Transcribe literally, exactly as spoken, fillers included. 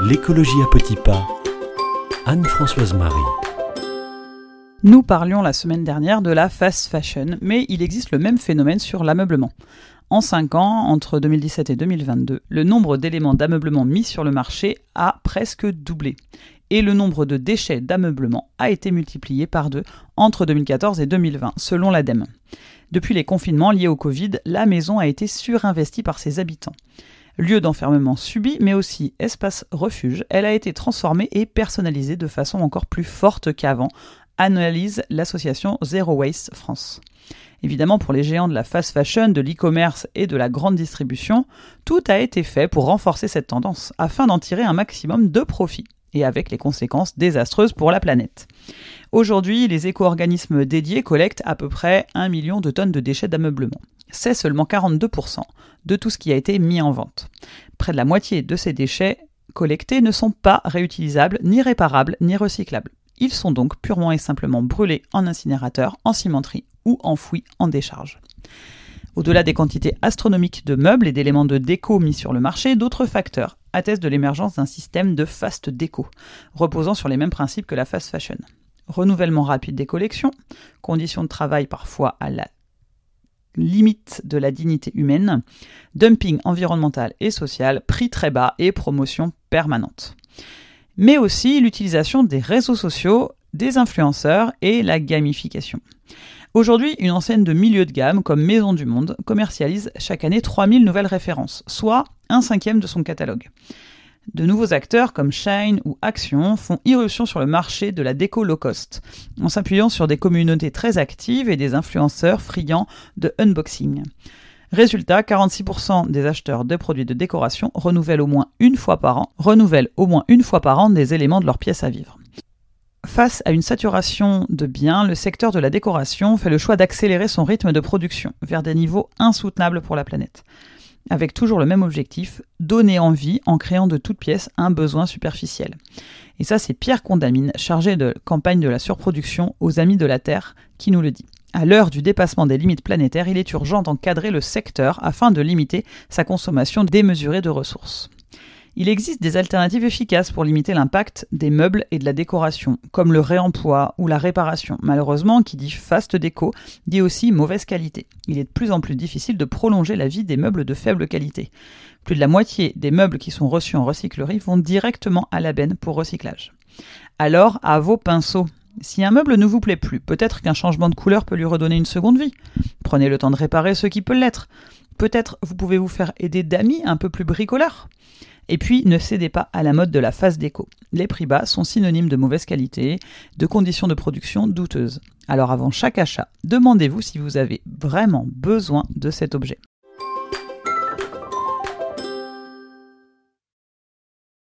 L'écologie à petits pas. Anne-Françoise Marie. Nous parlions la semaine dernière de la fast fashion, mais il existe le même phénomène sur l'ameublement. En cinq ans, entre deux mille dix-sept et deux mille vingt-deux, le nombre d'éléments d'ameublement mis sur le marché a presque doublé. Et le nombre de déchets d'ameublement a été multiplié par deux entre deux mille quatorze et deux mille vingt, selon l'Ademe. Depuis les confinements liés au Covid, la maison a été surinvestie par ses habitants. Lieu d'enfermement subi, mais aussi espace refuge, elle a été transformée et personnalisée de façon encore plus forte qu'avant, analyse l'association Zero Waste France. Évidemment, pour les géants de la fast fashion, de l'e-commerce et de la grande distribution, tout a été fait pour renforcer cette tendance, afin d'en tirer un maximum de profit, et avec les conséquences désastreuses pour la planète. Aujourd'hui, les éco-organismes dédiés collectent à peu près un million de tonnes de déchets d'ameublement. C'est seulement quarante-deux pour cent de tout ce qui a été mis en vente. Près de la moitié de ces déchets collectés ne sont pas réutilisables, ni réparables, ni recyclables. Ils sont donc purement et simplement brûlés en incinérateur, en cimenterie ou enfouis en décharge. Au-delà des quantités astronomiques de meubles et d'éléments de déco mis sur le marché, d'autres facteurs attestent de l'émergence d'un système de fast déco, reposant sur les mêmes principes que la fast fashion. Renouvellement rapide des collections, conditions de travail parfois à la limite de la dignité humaine, dumping environnemental et social, prix très bas et promotion permanente. Mais aussi l'utilisation des réseaux sociaux, des influenceurs et la gamification. Aujourd'hui, une enseigne de milieu de gamme comme Maison du Monde commercialise chaque année trois mille nouvelles références, soit un cinquième de son catalogue. De nouveaux acteurs comme Shine ou Action font irruption sur le marché de la déco low cost, en s'appuyant sur des communautés très actives et des influenceurs friands de unboxing. Résultat, quarante-six pour cent des acheteurs de produits de décoration renouvellent au moins une fois par an, renouvellent au moins une fois par an des éléments de leur pièce à vivre. Face à une saturation de biens, le secteur de la décoration fait le choix d'accélérer son rythme de production vers des niveaux insoutenables pour la planète. Avec toujours le même objectif, donner envie en créant de toutes pièces un besoin superficiel. Et ça, c'est Pierre Condamine, chargé de campagne de la surproduction aux Amis de la Terre, qui nous le dit. À l'heure du dépassement des limites planétaires, il est urgent d'encadrer le secteur afin de limiter sa consommation démesurée de ressources. Il existe des alternatives efficaces pour limiter l'impact des meubles et de la décoration, comme le réemploi ou la réparation. Malheureusement, qui dit fast déco, dit aussi mauvaise qualité. Il est de plus en plus difficile de prolonger la vie des meubles de faible qualité. Plus de la moitié des meubles qui sont reçus en recyclerie vont directement à la benne pour recyclage. Alors, à vos pinceaux. Si un meuble ne vous plaît plus, peut-être qu'un changement de couleur peut lui redonner une seconde vie. Prenez le temps de réparer ce qui peut l'être. Peut-être vous pouvez vous faire aider d'amis un peu plus bricoleurs. Et puis, ne cédez pas à la mode de la fast déco. Les prix bas sont synonymes de mauvaise qualité, de conditions de production douteuses. Alors avant chaque achat, demandez-vous si vous avez vraiment besoin de cet objet.